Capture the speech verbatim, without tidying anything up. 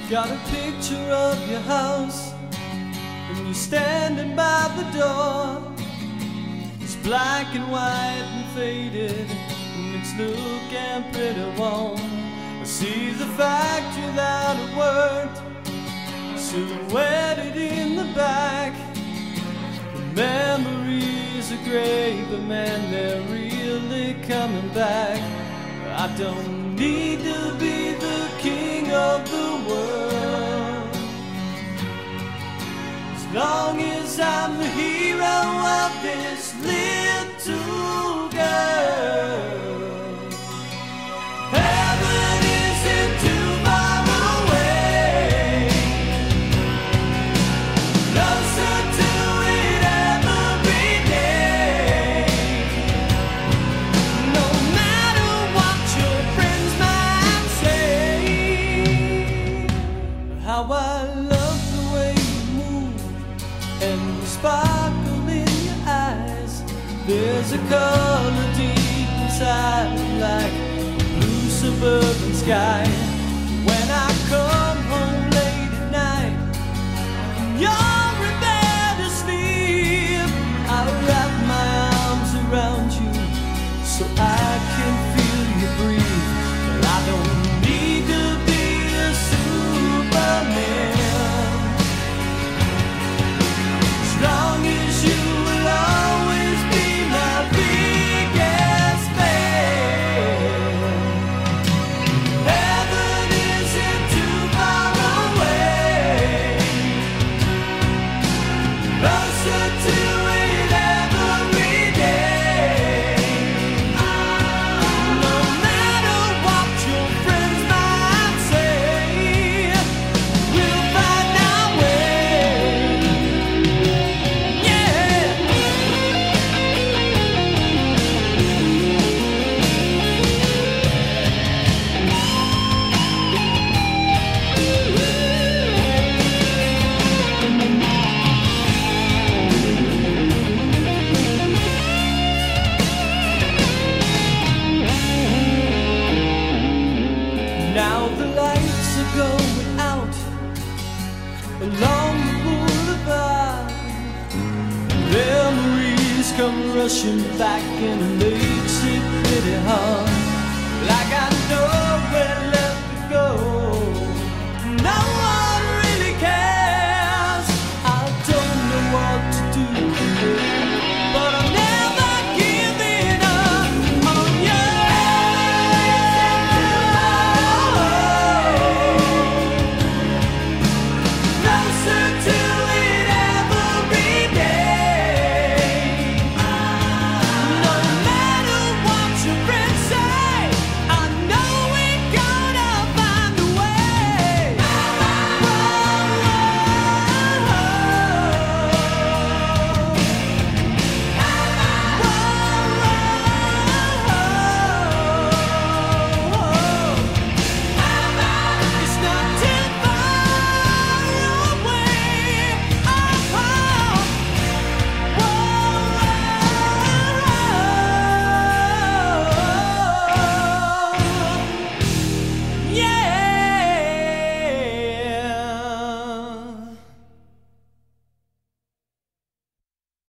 Got a picture of your house, and you're standing by the door. It's black and white and faded, and it's looking pretty warm. I see the factory that it worked, silhouetted in the back. The memories are great, but man, they're really coming back. I don't need to be the king of the world, as long as I'm the hero of this little girl. Heaven isn't too far away, closer to it every day. No matter what your friends might say, how I love the way you move and the sparkle in your eyes. There's a color deep inside, like a blue suburban sky. When I come home late at night and you're in bed asleep, I wrap my arms around you so I can feel you breathe. But I don't need to be a Superman, as long as you will always be my biggest fan. Heaven isn't too far away, closer to it every day. No matter what your friends might say, we'll find our way. Yeah. Now the lights are going out along the boulevard. Memories come rushing back and it makes it pretty hard.